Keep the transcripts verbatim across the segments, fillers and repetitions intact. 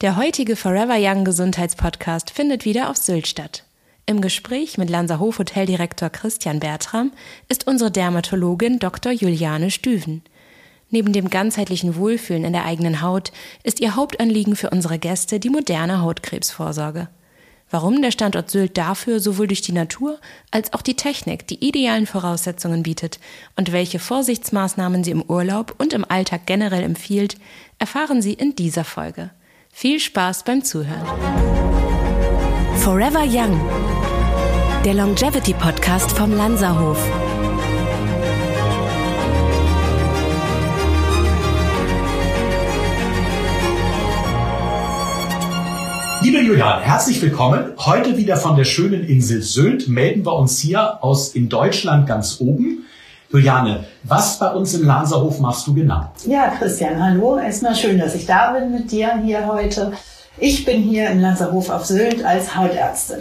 Der heutige Forever Young Gesundheitspodcast findet wieder auf Sylt statt. Im Gespräch mit Lanserhof Hoteldirektor Christian Bertram ist unsere Dermatologin Doktor Juliane Stüven. Neben dem ganzheitlichen Wohlfühlen in der eigenen Haut ist ihr Hauptanliegen für unsere Gäste die moderne Hautkrebsvorsorge. Warum der Standort Sylt dafür sowohl durch die Natur als auch die Technik die idealen Voraussetzungen bietet und welche Vorsichtsmaßnahmen sie im Urlaub und im Alltag generell empfiehlt, erfahren Sie in dieser Folge. Viel Spaß beim Zuhören. Forever Young, der Longevity-Podcast vom Lanserhof. Liebe Juliane, herzlich willkommen. Heute wieder von der schönen Insel Sylt melden wir uns hier aus in Deutschland ganz oben. Juliane, was bei uns im Lanserhof machst du genau? Ja, Christian, hallo. Erstmal schön, dass ich da bin mit dir hier heute. Ich bin hier im Lanserhof auf Sylt als Hautärztin.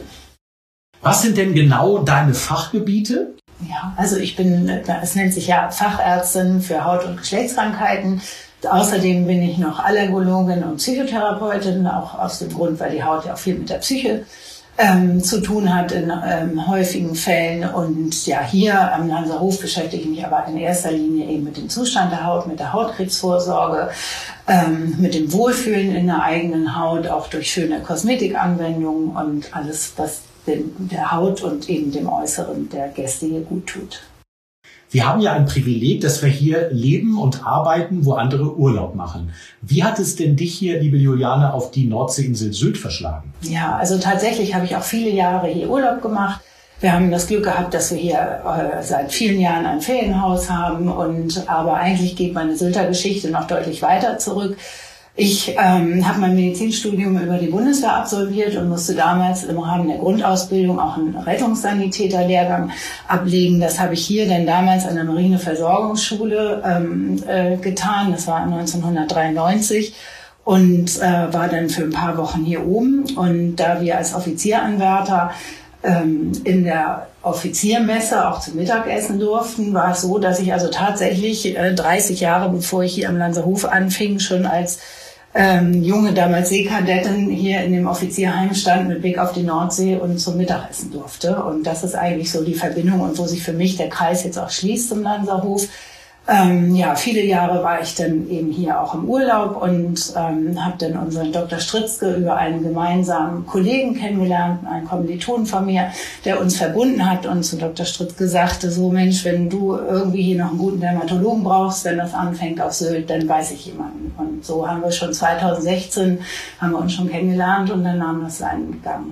Was sind denn genau deine Fachgebiete? Ja, also ich bin, es nennt sich ja Fachärztin für Haut- und Geschlechtskrankheiten. Außerdem bin ich noch Allergologin und Psychotherapeutin, auch aus dem Grund, weil die Haut ja auch viel mit der Psyche ähm, zu tun hat in ähm, häufigen Fällen. Und ja, hier am Lanserhof beschäftige ich mich aber in erster Linie eben mit dem Zustand der Haut, mit der Hautkrebsvorsorge, ähm, mit dem Wohlfühlen in der eigenen Haut, auch durch schöne Kosmetikanwendungen und alles, was dem, der Haut und eben dem Äußeren der Gäste hier gut tut. Wir haben ja ein Privileg, dass wir hier leben und arbeiten, wo andere Urlaub machen. Wie hat es denn dich hier, liebe Juliane, auf die Nordseeinsel Sylt verschlagen? Ja, also tatsächlich habe ich auch viele Jahre hier Urlaub gemacht. Wir haben das Glück gehabt, dass wir hier äh, seit vielen Jahren ein Ferienhaus haben. Und aber eigentlich geht meine Sylter Geschichte noch deutlich weiter zurück. Ich ähm, habe mein Medizinstudium über die Bundeswehr absolviert und musste damals im Rahmen der Grundausbildung auch einen Rettungssanitäterlehrgang ablegen. Das habe ich hier dann damals an der Marineversorgungsschule ähm, äh, getan. Das war neunzehnhundertdreiundneunzig und äh, war dann für ein paar Wochen hier oben. Und da wir als Offizieranwärter ähm, in der Offiziermesse auch zum Mittagessen durften, war es so, dass ich also tatsächlich äh, dreißig Jahre, bevor ich hier am Lanserhof anfing, schon als ähm, junge, damals Seekadettin hier in dem Offizierheim stand mit Blick auf die Nordsee und zum Mittagessen durfte. Und das ist eigentlich so die Verbindung und wo sich für mich der Kreis jetzt auch schließt zum Lanserhof. Ähm, ja, viele Jahre war ich dann eben hier auch im Urlaub und ähm, habe dann unseren Doktor Stritzke über einen gemeinsamen Kollegen kennengelernt, einen Kommilitonen von mir, der uns verbunden hat und zu Doktor Stritzke sagte, so Mensch, wenn du irgendwie hier noch einen guten Dermatologen brauchst, wenn das anfängt auf Sylt, dann weiß ich jemanden. Und so haben wir schon zweitausendsechzehn, haben wir uns schon kennengelernt und dann nahm das seinen Gang.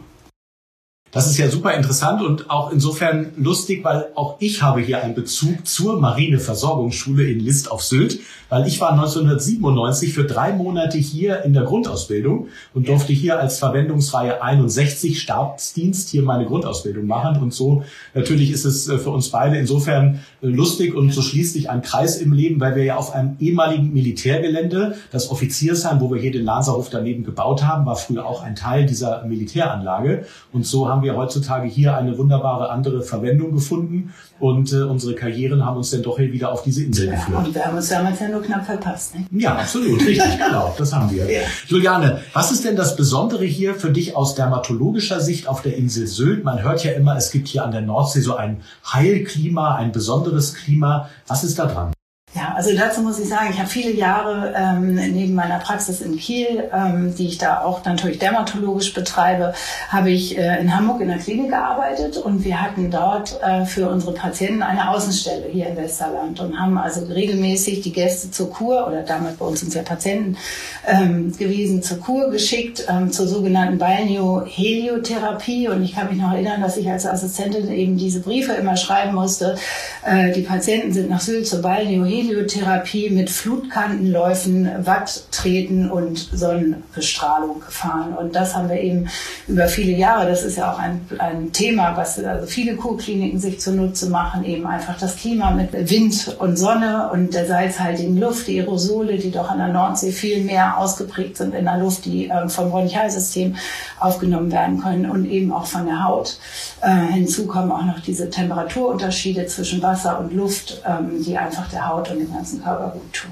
Das ist ja super interessant und auch insofern lustig, weil auch ich habe hier einen Bezug zur Marineversorgungsschule in List auf Sylt, weil ich war neunzehnhundertsiebenundneunzig für drei Monate hier in der Grundausbildung und durfte hier als Verwendungsreihe einundsechzig Stabsdienst hier meine Grundausbildung machen und so natürlich ist es für uns beide insofern lustig und so schließt sich ein Kreis im Leben, weil wir ja auf einem ehemaligen Militärgelände, das Offiziersheim, wo wir hier den Lanserhof daneben gebaut haben, war früher auch ein Teil dieser Militäranlage und so haben wir heutzutage hier eine wunderbare andere Verwendung gefunden und äh, unsere Karrieren haben uns dann doch hier wieder auf diese Insel geführt. Ja, und wir haben uns damals ja nur knapp verpasst. Ne? Ja, absolut, richtig, genau, das haben wir. Ja. Juliane, was ist denn das Besondere hier für dich aus dermatologischer Sicht auf der Insel Sylt? Man hört ja immer, es gibt hier an der Nordsee so ein Heilklima, ein besonderes Klima. Was ist da dran? Ja, also dazu muss ich sagen, ich habe viele Jahre ähm, neben meiner Praxis in Kiel, ähm, die ich da auch natürlich dermatologisch betreibe, habe ich äh, in Hamburg in der Klinik gearbeitet und wir hatten dort äh, für unsere Patienten eine Außenstelle hier im Westerland und haben also regelmäßig die Gäste zur Kur, oder damals bei uns sind es ja Patienten ähm, gewesen, zur Kur geschickt, ähm, zur sogenannten Balneoheliotherapie und ich kann mich noch erinnern, dass ich als Assistentin eben diese Briefe immer schreiben musste, äh, die Patienten sind nach Sylt zur Balneoheliotherapie Heliotherapie mit Flutkantenläufen, Watttreten und Sonnenbestrahlung gefahren. Und das haben wir eben über viele Jahre, das ist ja auch ein, ein Thema, was also viele Kurkliniken sich zunutze machen, eben einfach das Klima mit Wind und Sonne und der salzhaltigen Luft, die Aerosole, die doch an der Nordsee viel mehr ausgeprägt sind in der Luft, die äh, vom Bronchialsystem aufgenommen werden können und eben auch von der Haut. Äh, hinzu kommen auch noch diese Temperaturunterschiede zwischen Wasser und Luft, ähm, die einfach der Haut und dem ganzen Körper gut tun.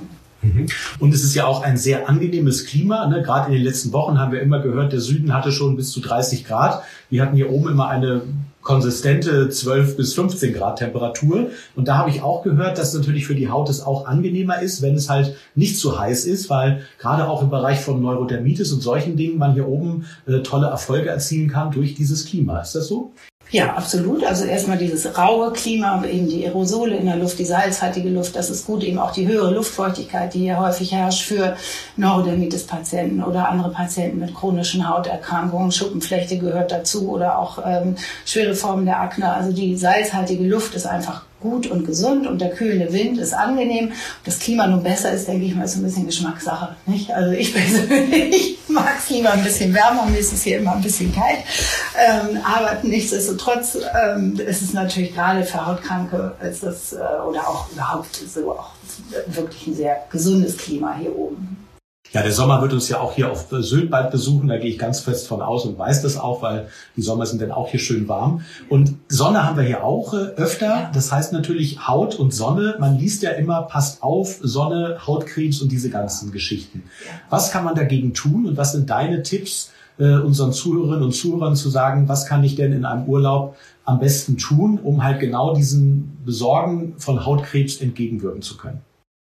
Und es ist ja auch ein sehr angenehmes Klima. Ne? Gerade in den letzten Wochen haben wir immer gehört, der Süden hatte schon bis zu dreißig Grad. Wir hatten hier oben immer eine konsistente zwölf bis fünfzehn Grad Temperatur. Und da habe ich auch gehört, dass natürlich für die Haut es auch angenehmer ist, wenn es halt nicht zu heiß ist, weil gerade auch im Bereich von Neurodermitis und solchen Dingen man hier oben äh, tolle Erfolge erzielen kann durch dieses Klima. Ist das so? Ja, absolut. Also erstmal dieses raue Klima, eben die Aerosole in der Luft, die salzhaltige Luft, das ist gut. Eben auch die höhere Luftfeuchtigkeit, die hier häufig herrscht für Neurodermitis-Patienten oder andere Patienten mit chronischen Hauterkrankungen. Schuppenflechte gehört dazu oder auch ähm, schwere Formen der Akne. Also die salzhaltige Luft ist einfach gut und gesund und der kühlende Wind ist angenehm. Das Klima nun besser ist, denke ich mal, ist so ein bisschen Geschmackssache, nicht? Also ich persönlich mag es lieber ein bisschen wärmer, mir ist es hier immer ein bisschen kalt. Ähm, aber nichtsdestotrotz ähm, ist es natürlich gerade für Hautkranke ist das, äh, oder auch überhaupt so auch wirklich ein sehr gesundes Klima hier oben. Ja, der Sommer wird uns ja auch hier auf Sylt bald besuchen. Da gehe ich ganz fest von aus und weiß das auch, weil die Sommer sind dann auch hier schön warm. Und Sonne haben wir hier auch äh, öfter. Ja. Das heißt natürlich Haut und Sonne. Man liest ja immer, passt auf, Sonne, Hautkrebs und diese ganzen Geschichten. Ja. Was kann man dagegen tun und was sind deine Tipps, äh, unseren Zuhörerinnen und Zuhörern zu sagen, was kann ich denn in einem Urlaub am besten tun, um halt genau diesen Besorgen von Hautkrebs entgegenwirken zu können?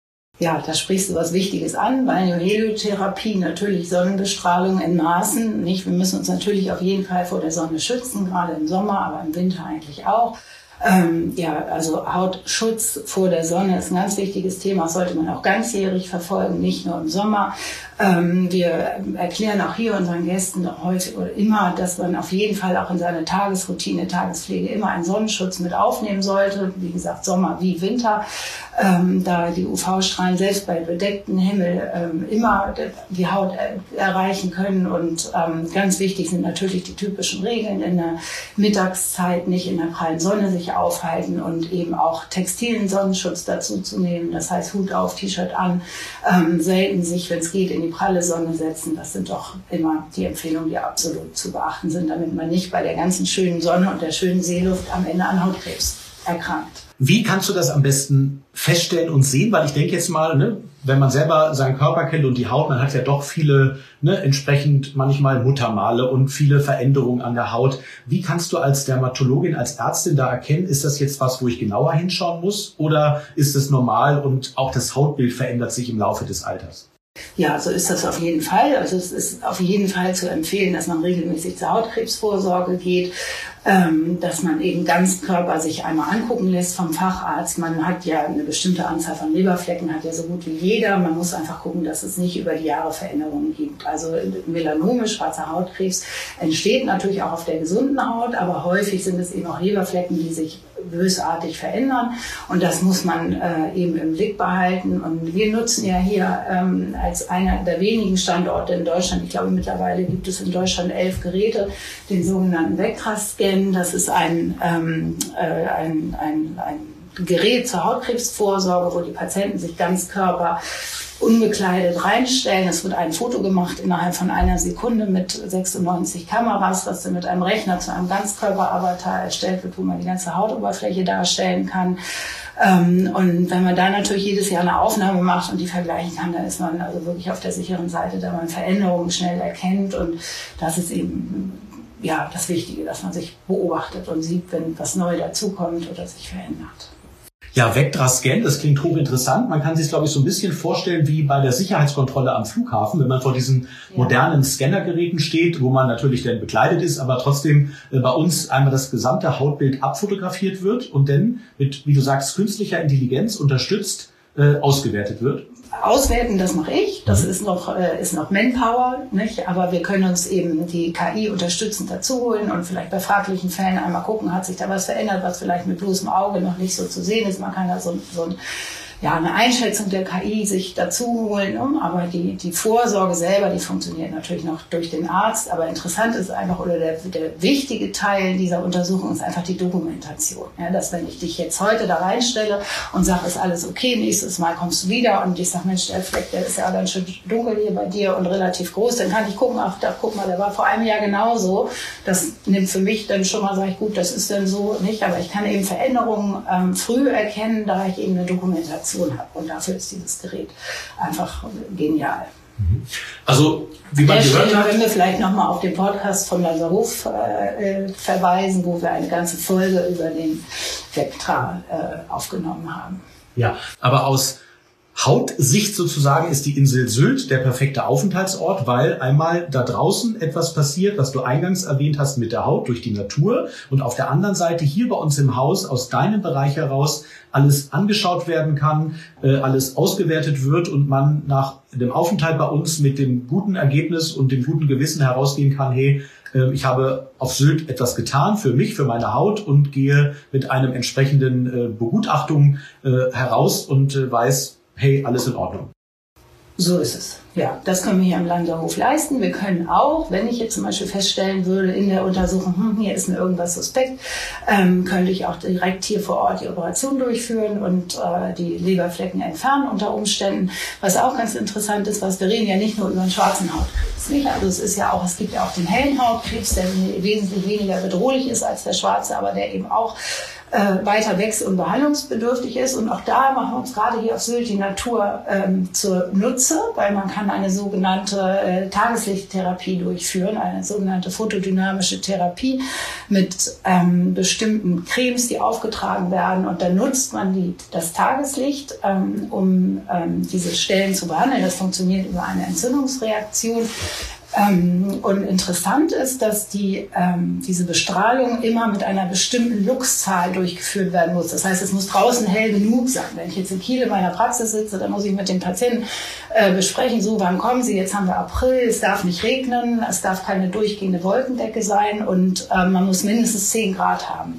Ja, da sprichst du was Wichtiges an. Balneoheliotherapie, natürlich Sonnenbestrahlung in Maßen. Nicht? Wir müssen uns natürlich auf jeden Fall vor der Sonne schützen, gerade im Sommer, aber im Winter eigentlich auch. Ähm, ja, also Hautschutz vor der Sonne ist ein ganz wichtiges Thema. Das sollte man auch ganzjährig verfolgen, nicht nur im Sommer. Ähm, wir erklären auch hier unseren Gästen häufig oder immer, dass man auf jeden Fall auch in seine Tagesroutine, Tagespflege immer einen Sonnenschutz mit aufnehmen sollte. Wie gesagt, Sommer wie Winter. Ähm, da die U V-Strahlen selbst bei bedecktem Himmel ähm, immer die Haut er- erreichen können. Und ähm, ganz wichtig sind natürlich die typischen Regeln in der Mittagszeit, nicht in der prallen Sonne sich aufhalten und eben auch textilen Sonnenschutz dazu zu nehmen. Das heißt Hut auf, T-Shirt an, ähm, selten sich, wenn es geht, in die pralle Sonne setzen. Das sind doch immer die Empfehlungen, die absolut zu beachten sind, damit man nicht bei der ganzen schönen Sonne und der schönen Seeluft am Ende an Hautkrebs erkrankt. Wie kannst du das am besten feststellen und sehen? Weil ich denke jetzt mal, ne, wenn man selber seinen Körper kennt und die Haut, man hat ja doch viele, ne, entsprechend manchmal Muttermale und viele Veränderungen an der Haut. Wie kannst du als Dermatologin, als Ärztin da erkennen, ist das jetzt was, wo ich genauer hinschauen muss? Oder ist es normal und auch das Hautbild verändert sich im Laufe des Alters? Ja, so ist das auf jeden Fall. Also es ist auf jeden Fall zu empfehlen, dass man regelmäßig zur Hautkrebsvorsorge geht, ähm, dass man eben Ganzkörper sich einmal angucken lässt vom Facharzt. Man hat ja eine bestimmte Anzahl von Leberflecken, hat ja so gut wie jeder. Man muss einfach gucken, dass es nicht über die Jahre Veränderungen gibt. Also Melanome, schwarzer Hautkrebs, entsteht natürlich auch auf der gesunden Haut, aber häufig sind es eben auch Leberflecken, die sich bösartig verändern und das muss man äh, eben im Blick behalten. Und wir nutzen ja hier ähm, als einer der wenigen Standorte in Deutschland, ich glaube mittlerweile gibt es in Deutschland elf Geräte, den sogenannten Vectra-Scan. Das ist ein, ähm, äh, ein, ein, ein Gerät zur Hautkrebsvorsorge, wo die Patienten sich Ganzkörper unbekleidet reinstellen. Es wird ein Foto gemacht innerhalb von einer Sekunde mit sechsundneunzig Kameras, was dann mit einem Rechner zu einem Ganzkörperavatar erstellt wird, wo man die ganze Hautoberfläche darstellen kann. Und wenn man da natürlich jedes Jahr eine Aufnahme macht und die vergleichen kann, dann ist man also wirklich auf der sicheren Seite, da man Veränderungen schnell erkennt. Und das ist eben ja das Wichtige, dass man sich beobachtet und sieht, wenn was neu dazukommt oder sich verändert. Ja, Vectra-Scan, das klingt hochinteressant. Man kann sich, glaube ich, so ein bisschen vorstellen wie bei der Sicherheitskontrolle am Flughafen, wenn man vor diesen ja. modernen Scannergeräten steht, wo man natürlich dann bekleidet ist, aber trotzdem äh, bei uns einmal das gesamte Hautbild abfotografiert wird und dann mit, wie du sagst, künstlicher Intelligenz unterstützt äh, ausgewertet wird. Auswerten, das mache ich. Das ist noch, äh, ist noch Manpower, nicht? Aber wir können uns eben die K I unterstützend dazu holen und vielleicht bei fraglichen Fällen einmal gucken, hat sich da was verändert, was vielleicht mit bloßem Auge noch nicht so zu sehen ist. Man kann da so, so ein ja, eine Einschätzung der K I sich dazu holen, aber die, die Vorsorge selber, die funktioniert natürlich noch durch den Arzt. Aber interessant ist einfach, oder der, der wichtige Teil dieser Untersuchung ist einfach die Dokumentation. Ja, dass wenn ich dich jetzt heute da reinstelle und sage, ist alles okay, nächstes Mal kommst du wieder und ich sage, Mensch, der Fleck, der ist ja ganz schön dunkel hier bei dir und relativ groß, dann kann ich gucken, ach, da, guck mal, der war vor einem Jahr genauso. Das nimmt für mich dann schon mal, sage ich, gut, das ist dann so nicht, aber ich kann eben Veränderungen ähm, früh erkennen, da ich eben eine Dokumentation Reaktion habe. Und dafür ist dieses Gerät einfach genial. Also, wie man gehört hat, können wir vielleicht nochmal auf den Podcast von Lanzerhof äh, verweisen, wo wir eine ganze Folge über den Vectra äh, aufgenommen haben. Ja, aber aus Hautsicht sozusagen ist die Insel Sylt der perfekte Aufenthaltsort, weil einmal da draußen etwas passiert, was du eingangs erwähnt hast mit der Haut durch die Natur, und auf der anderen Seite hier bei uns im Haus aus deinem Bereich heraus alles angeschaut werden kann, äh, alles ausgewertet wird und man nach dem Aufenthalt bei uns mit dem guten Ergebnis und dem guten Gewissen herausgehen kann, hey, äh, ich habe auf Sylt etwas getan für mich, für meine Haut, und gehe mit einem entsprechenden äh, Begutachtung äh, heraus und äh, weiß, hey, alles in Ordnung. So ist es. Ja, das können wir hier am Lanzerhof leisten. Wir können auch, wenn ich jetzt zum Beispiel feststellen würde in der Untersuchung, hm, hier ist mir irgendwas suspekt, ähm, könnte ich auch direkt hier vor Ort die Operation durchführen und äh, die Leberflecken entfernen unter Umständen. Was auch ganz interessant ist, was wir reden ja nicht nur über den schwarzen Hautkrebs. Nicht? Also es ist ja auch, es gibt ja auch den hellen Hautkrebs, der wesentlich weniger bedrohlich ist als der schwarze, aber der eben auch äh, weiter wächst und behandlungsbedürftig ist. Und auch da machen wir uns gerade hier auf Sylt die Natur ähm, zur Nutze, weil man kann eine sogenannte äh, Tageslichttherapie durchführen, eine sogenannte photodynamische Therapie mit ähm, bestimmten Cremes, die aufgetragen werden. Und dann nutzt man die, das Tageslicht, ähm, um ähm, diese Stellen zu behandeln. Das funktioniert über eine Entzündungsreaktion. Ähm, und interessant ist, dass die, ähm, diese Bestrahlung immer mit einer bestimmten Luxzahl durchgeführt werden muss. Das heißt, es muss draußen hell genug sein. Wenn ich jetzt in Kiel in meiner Praxis sitze, dann muss ich mit den Patienten äh, besprechen, so, wann kommen sie? Jetzt haben wir April, es darf nicht regnen, es darf keine durchgehende Wolkendecke sein und äh, man muss mindestens zehn Grad haben.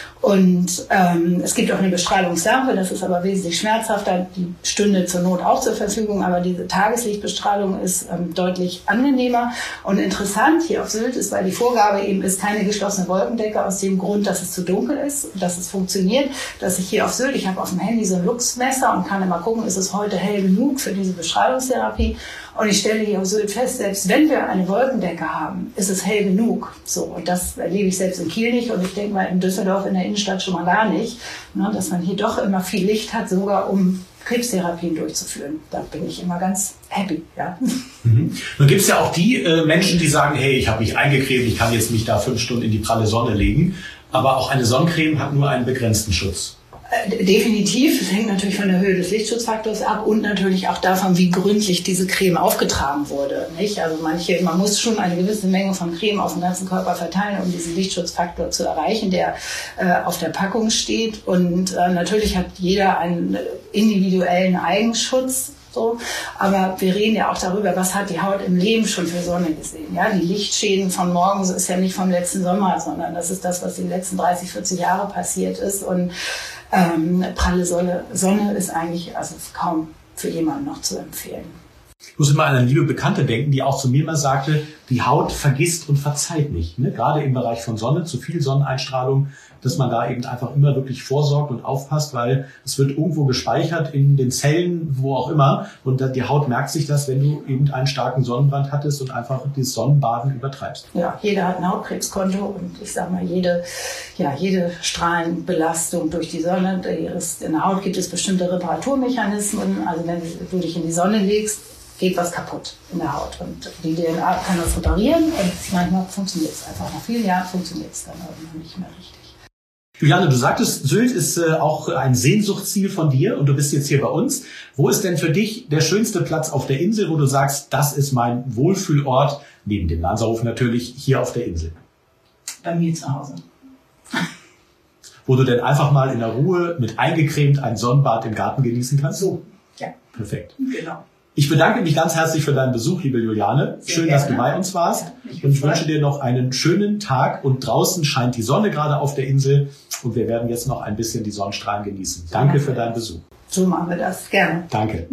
Und ähm, es gibt auch eine Bestrahlungslampe, das ist aber wesentlich schmerzhafter, die stünde zur Not auch zur Verfügung, aber diese Tageslichtbestrahlung ist ähm, deutlich angenehmer. Und interessant hier auf Sylt ist, weil die Vorgabe eben ist, keine geschlossene Wolkendecke, aus dem Grund, dass es zu dunkel ist, dass es funktioniert, dass ich hier auf Sylt, ich habe auf dem Handy so ein Luxmesser und kann immer gucken, ist es heute hell genug für diese Bestrahlungstherapie. Und ich stelle hier auf Sylt fest, selbst wenn wir eine Wolkendecke haben, ist es hell genug. So, und das erlebe ich selbst in Kiel nicht und ich denke mal in Düsseldorf in der Innenstadt schon mal gar nicht, ne, dass man hier doch immer viel Licht hat, sogar um Krebstherapien durchzuführen. Da bin ich immer ganz happy. Ja. Mhm. Nun gibt es ja auch die äh, Menschen, die sagen, hey, ich habe mich eingecremt, ich kann jetzt mich da fünf Stunden in die pralle Sonne legen. Aber auch eine Sonnencreme hat nur einen begrenzten Schutz. Definitiv. Es hängt natürlich von der Höhe des Lichtschutzfaktors ab und natürlich auch davon, wie gründlich diese Creme aufgetragen wurde. Nicht? Also manche, man muss schon eine gewisse Menge von Creme auf den ganzen Körper verteilen, um diesen Lichtschutzfaktor zu erreichen, der äh, auf der Packung steht. Und äh, natürlich hat jeder einen individuellen Eigenschutz. So. Aber wir reden ja auch darüber, was hat die Haut im Leben schon für Sonne gesehen. Ja, die Lichtschäden von morgens ist ja nicht vom letzten Sommer, sondern das ist das, was die letzten dreißig, vierzig Jahre passiert ist. Und ähm, pralle Sonne, Sonne ist eigentlich also kaum für jemanden noch zu empfehlen. Ich muss immer an eine liebe Bekannte denken, die auch zu mir mal sagte, die Haut vergisst und verzeiht nicht. Ne? Gerade im Bereich von Sonne, zu viel Sonneneinstrahlung, dass man da eben einfach immer wirklich vorsorgt und aufpasst, weil es wird irgendwo gespeichert in den Zellen, wo auch immer. Und die Haut merkt sich das, wenn du eben einen starken Sonnenbrand hattest und einfach dieses Sonnenbaden übertreibst. Ja, jeder hat ein Hautkrebskonto und ich sag mal, jede, ja, jede Strahlenbelastung durch die Sonne, in der Haut gibt es bestimmte Reparaturmechanismen. Also wenn du dich in die Sonne legst, geht was kaputt in der Haut. Und die D N A kann das reparieren und manchmal funktioniert es einfach. Nach vielen Jahren funktioniert es dann irgendwann nicht mehr richtig. Juliane, du sagtest, Sylt ist äh, auch ein Sehnsuchtsziel von dir und du bist jetzt hier bei uns. Wo ist denn für dich der schönste Platz auf der Insel, wo du sagst, das ist mein Wohlfühlort, neben dem Lanzerhof natürlich, hier auf der Insel? Bei mir zu Hause. Wo du denn einfach mal in der Ruhe mit eingecremt ein Sonnenbad im Garten genießen kannst? So, ja. Perfekt. Genau. Ich bedanke mich ganz herzlich für deinen Besuch, liebe Juliane. Sehr Schön, gerne. dass du bei uns warst. Ja, mich und ich gefreut. wünsche dir noch einen schönen Tag. Und draußen scheint die Sonne gerade auf der Insel. Und wir werden jetzt noch ein bisschen die Sonnenstrahlen genießen. Danke für deinen Besuch. So machen wir das. Gerne. Danke.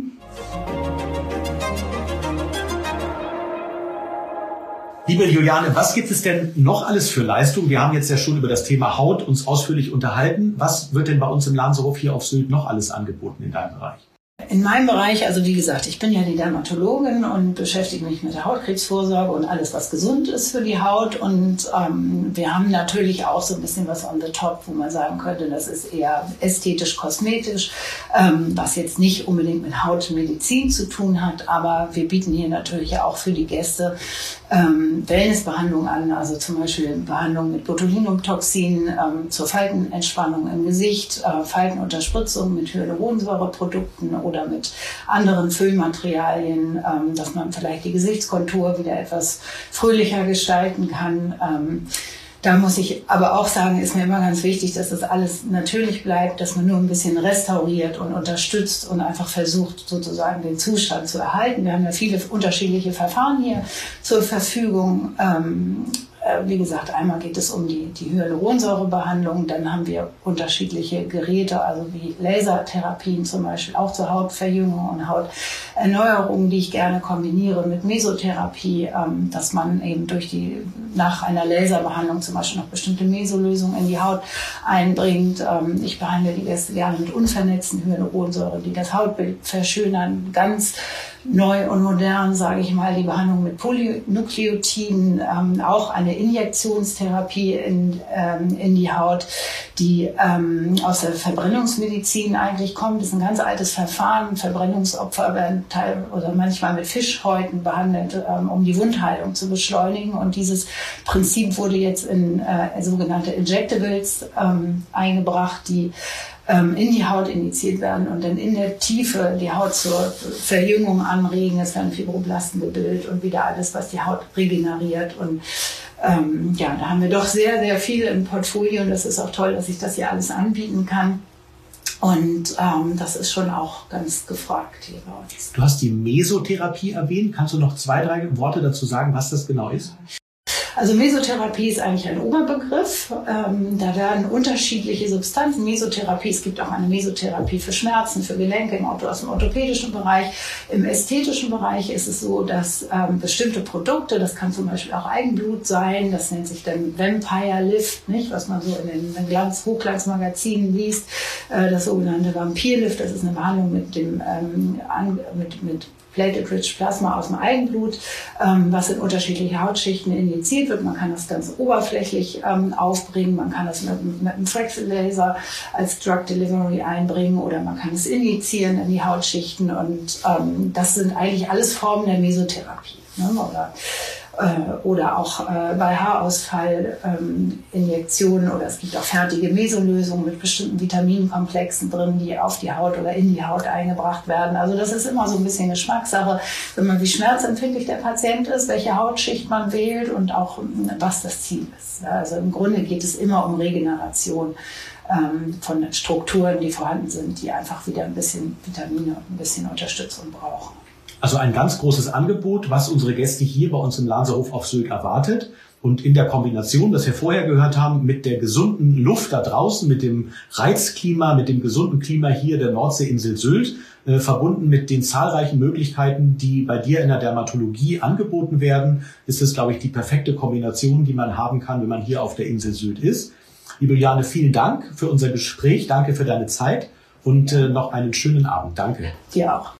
Liebe Juliane, was gibt es denn noch alles für Leistungen? Wir haben jetzt ja schon über das Thema Haut uns ausführlich unterhalten. Was wird denn bei uns im Lanzerhof hier auf Sylt noch alles angeboten in deinem Bereich? In meinem Bereich, also wie gesagt, ich bin ja die Dermatologin und beschäftige mich mit der Hautkrebsvorsorge und alles, was gesund ist für die Haut. Und ähm, wir haben natürlich auch so ein bisschen was on the top, wo man sagen könnte, das ist eher ästhetisch-kosmetisch, ähm, was jetzt nicht unbedingt mit Hautmedizin zu tun hat. Aber wir bieten hier natürlich auch für die Gäste ähm, Wellnessbehandlungen an, also zum Beispiel Behandlungen mit Botulinumtoxin ähm, zur Faltenentspannung im Gesicht, äh, Faltenunterspritzung mit Hyaluronsäureprodukten oder mit anderen Füllmaterialien, ähm, dass man vielleicht die Gesichtskontur wieder etwas fröhlicher gestalten kann. Ähm, da muss ich aber auch sagen, ist mir immer ganz wichtig, dass das alles natürlich bleibt, dass man nur ein bisschen restauriert und unterstützt und einfach versucht, sozusagen den Zustand zu erhalten. Wir haben ja viele unterschiedliche Verfahren hier zur Verfügung. Ähm, Wie gesagt, einmal geht es um die, die Hyaluronsäurebehandlung, dann haben wir unterschiedliche Geräte, also wie Lasertherapien zum Beispiel, auch zur Hautverjüngung und Hauterneuerung, die ich gerne kombiniere mit Mesotherapie, ähm, dass man eben durch die, nach einer Laserbehandlung zum Beispiel noch bestimmte Mesolösungen in die Haut einbringt. Ähm, ich behandle die Gäste gerne mit unvernetzten Hyaluronsäure, die das Hautbild verschönern, ganz neu und modern, sage ich mal, die Behandlung mit Polynukleotiden, ähm, auch eine Injektionstherapie in, ähm, in die Haut, die ähm, aus der Verbrennungsmedizin eigentlich kommt. Das ist ein ganz altes Verfahren. Verbrennungsopfer werden teil oder manchmal mit Fischhäuten behandelt, ähm, um die Wundheilung zu beschleunigen. Und dieses Prinzip wurde jetzt in äh, sogenannte Injectables ähm, eingebracht, die in die Haut injiziert werden und dann in der Tiefe die Haut zur Verjüngung anregen. Es werden Fibroblasten gebildet und wieder alles, was die Haut regeneriert. Und ähm, ja, da haben wir doch sehr, sehr viel im Portfolio und das ist auch toll, dass ich das hier alles anbieten kann. Und ähm, das ist schon auch ganz gefragt hier bei uns. Du hast die Mesotherapie erwähnt. Kannst du noch zwei, drei Worte dazu sagen, was das genau ist? Also Mesotherapie ist eigentlich ein Oberbegriff. Ähm, da werden unterschiedliche Substanzen. Mesotherapie, es gibt auch eine Mesotherapie für Schmerzen, für Gelenke im Auto, aus dem orthopädischen Bereich. Im ästhetischen Bereich ist es so, dass ähm, bestimmte Produkte, das kann zum Beispiel auch Eigenblut sein, das nennt sich dann Vampire Lift, nicht, was man so in den, den Glanz, Hochglanzmagazinen liest, äh, das sogenannte Vampirlift, das ist eine Behandlung mit dem ähm, an, mit, mit Platelet-Rich Plasma aus dem Eigenblut, ähm, was in unterschiedliche Hautschichten injiziert wird. Man kann das ganz oberflächlich ähm, aufbringen, man kann das mit, mit einem Fraxel-Laser als Drug Delivery einbringen oder man kann es injizieren in die Hautschichten und ähm, das sind eigentlich alles Formen der Mesotherapie. Ne? Oder oder auch äh, bei Haarausfall ähm, Injektionen oder es gibt auch fertige Mesolösungen mit bestimmten Vitaminkomplexen drin, die auf die Haut oder in die Haut eingebracht werden. Also das ist immer so ein bisschen Geschmackssache, wenn man wie schmerzempfindlich der Patient ist, welche Hautschicht man wählt und auch was das Ziel ist. Also im Grunde geht es immer um Regeneration ähm, von Strukturen, die vorhanden sind, die einfach wieder ein bisschen Vitamine und ein bisschen Unterstützung brauchen. Also ein ganz großes Angebot, was unsere Gäste hier bei uns im Lanzerhof auf Sylt erwartet. Und in der Kombination, das wir vorher gehört haben, mit der gesunden Luft da draußen, mit dem Reizklima, mit dem gesunden Klima hier der Nordseeinsel Sylt, äh, verbunden mit den zahlreichen Möglichkeiten, die bei dir in der Dermatologie angeboten werden, ist es, glaube ich, die perfekte Kombination, die man haben kann, wenn man hier auf der Insel Sylt ist. Liebe Juliane, vielen Dank für unser Gespräch. Danke für deine Zeit und äh, noch einen schönen Abend. Danke. Dir auch.